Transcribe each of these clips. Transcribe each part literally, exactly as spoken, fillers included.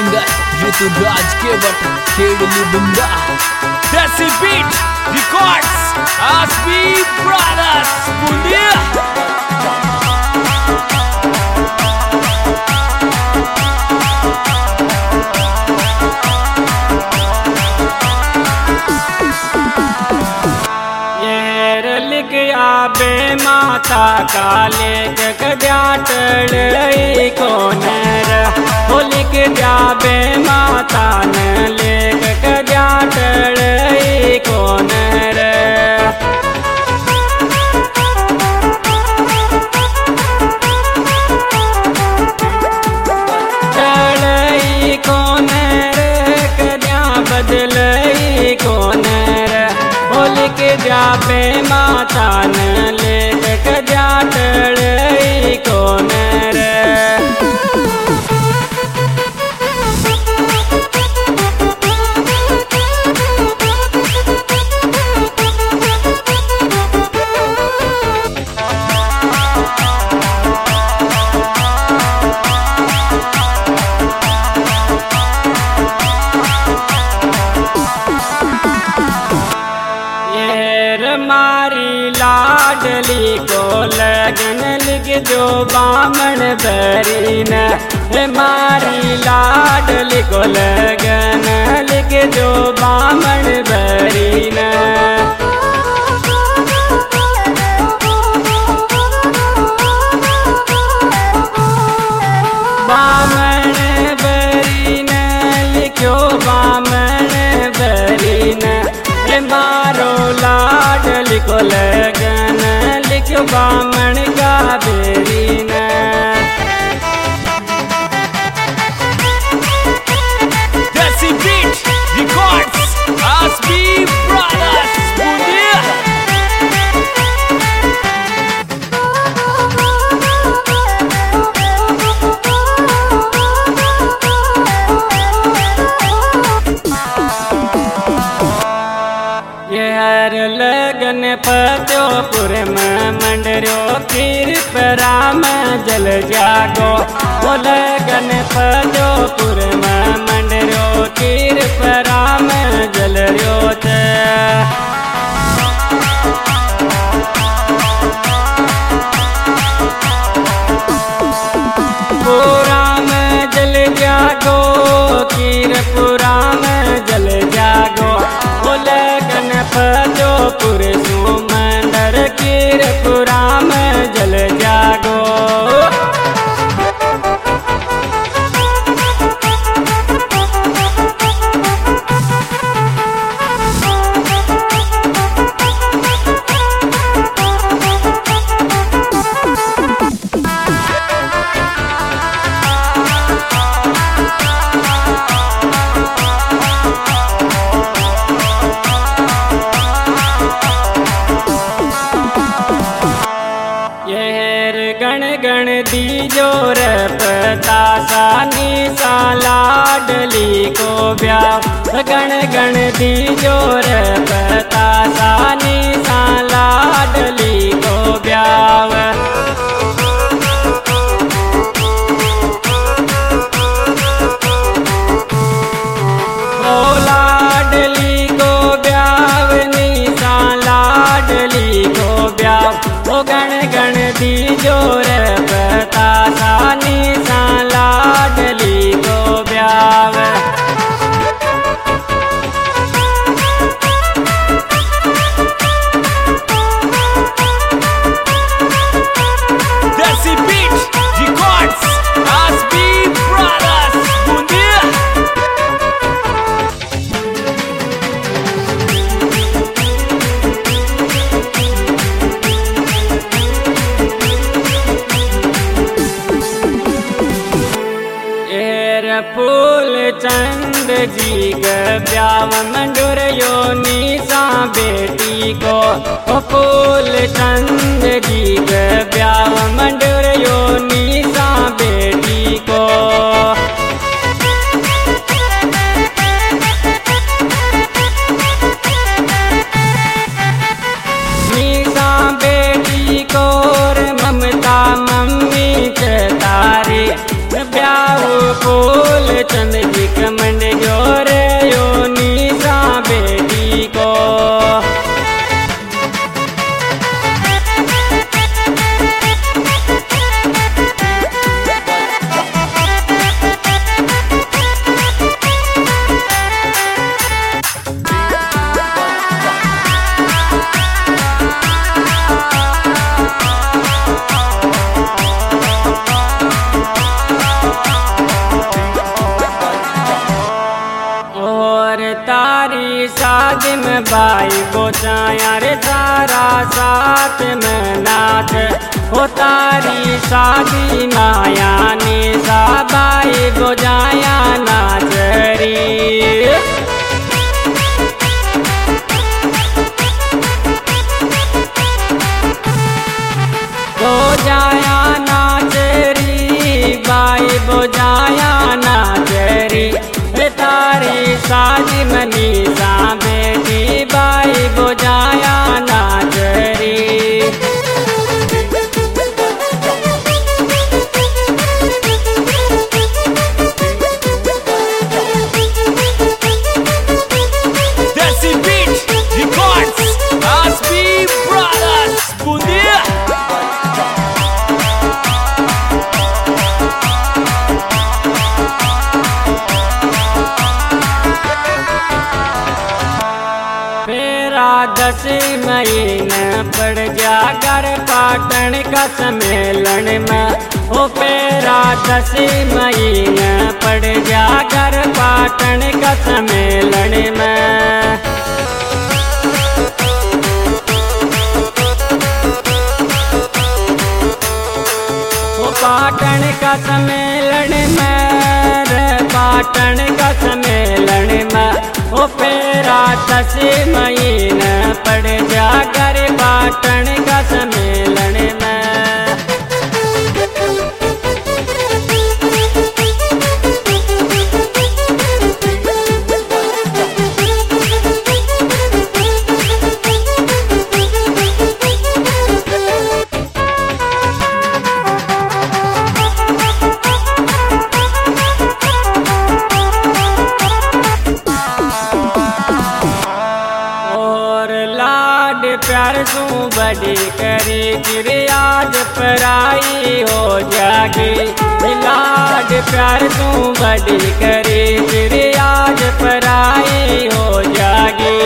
Singer Rituraj Kewat खेड़ली बुंदा desi beat records आसबी ब्रदर्स बुंदिया बे माता काले गड्याटड़ कोनर हो लिख जा बे माता न लेख गड्याटड़ कोनर चढ़ई कोनर गड्या बदलई कोनर हो लिख जा बे माता न लेख गड्याटड़ कोनर मारी लाडली को लगन लिख जो बामण बरीन मारी लाडली को लगन लिख जो बामण बरीन बामण बरीन लिखो बामण बरीन मारो लाडली को लगन लिखो बामण का बेरीन देसी बीट रिकॉर्ड्स आसबी ब्रदर्स बुंदिया लगन पत्योपुर में मंडरो खीर राम जल जागो वो लगन पत्योपुर में मंडरो खीर राम जल रोत पूरा में जल जागो खीर पूरा में जल जागो लगन पत्योपुर सुमंदर कीरपुरा में जल जागो गण गण दीजो रे पता सानी सा लाडली को ब्याह गण गण दीजो रे पता सानी सा लाडली को ब्याह ओ लाडली को ब्याह नी सा लाडली को ब्याह ओ गण गण दीजो रे पता सानी सा लाडली को ब्याह देसी बीट रिकॉर्ड्स आसबी ब्रदर्स बुंदिया फूल चंद जी के ब्याव मंडुर योनी सा बेटी को फूल चंद जी के ब्याव मंडुर योनी सा बेटी को नीसा बेटी को ममता मम्मी तारी ब्याह फूल चंद जी में बाई गोचाया रे सारा साथ में नाच हो तारी शादी माया निशा बाई गोजाया नाच री बोजाया नाचरी बाई बोजाया नाचरी तारी साजी मनीषा बेटी बाई बोजाया नाचरी Desi Beat Records Asbi Brothers Bundia दसी महीने पड़ जा कर पाटन का सम्मेलन में हो पेरा दसी महीने पड़ जा कर पाटन का सम्मेलन में हो पाटन का सम्मेलन में रे पाटन का सम्मेलन में ओ पेरा दसी महीने पड़ जा कर पाटन का सम्मेलन में प्यार तू बड़ी करी फिर आज पराई हो जागी लाड प्यार तू बड़ी करी फिर आज पराई हो जागी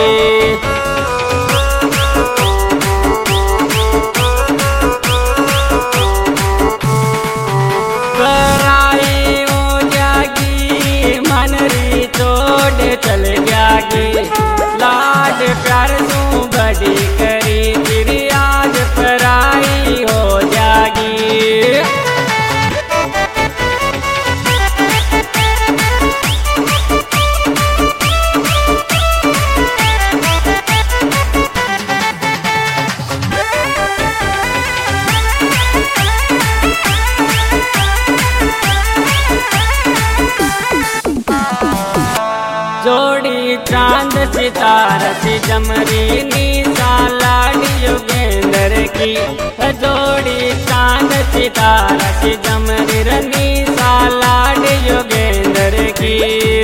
पराई हो जागी मन री छोड़ चल जागी लाड प्यार तू बड़ी करी फिर आज पराई हो जागी जोड़ी चांद सितारा सी जमरी निशा लाडी योगेंद्र की जोड़ी चांद सितारा सी जमरी निशा लाडी योगेंद्र की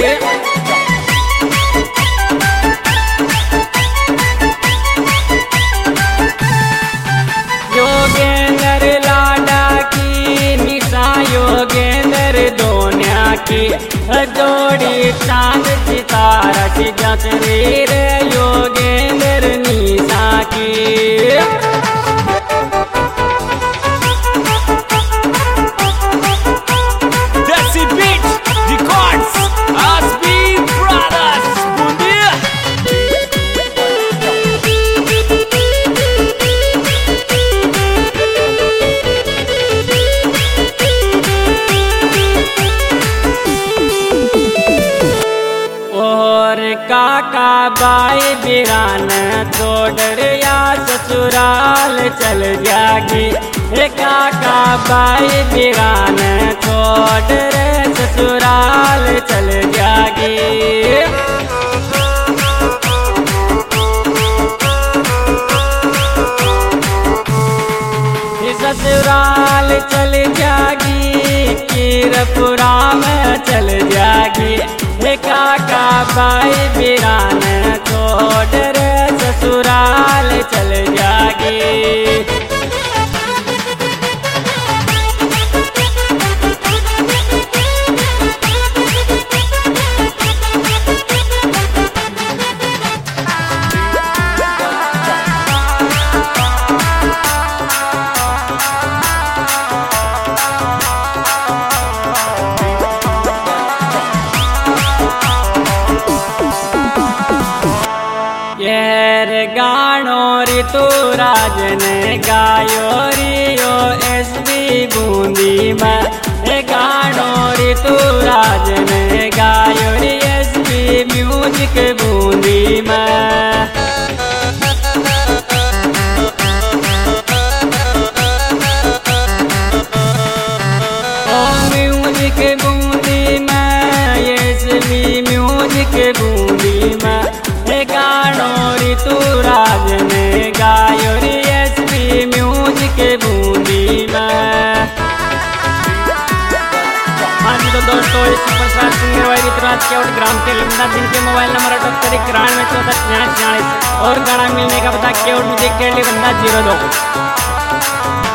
योगेंद्र लाडा की निशा योगेंद्र दोनिया की जोड़ी चांद सितारा की जसरी रे योगेंद्र निशा की Desi Beat Records Asbi Brothers Bundia और काका बाई बिरान छोड़ या ससुराल चल जागी हे काका बाई बिरान छोड़ रे ससुराल चल जागी ससुराल चल जागी कीरपुरा में चल जागी हे काका बाई बिरान छोड़ रे ससुराल चल जागी गानो ऋतुराज ने गायो रियो एस बी बूंदी में। ए गानो ऋतुराज ने गायो री एस बी म्यूजिक बूंदी में। म्यूजिक बूंदी में एस बी म्यूजिक बूंदी में। ए गानो ऋतुराज ने गायो री एस बी म्यूजिक बूंदी में। हाँ जी तो दोस्तों इस सुपरस्टार सिंगर भाई ऋतुराज के और ग्राम के लिमदा जिनके मोबाइल नंबर अठहत्तर इक्यानवे चौदह छियालीस छियालीस और गाना मिलने का पता केवट म्यूजिक के लिए बंदा जीरो दो।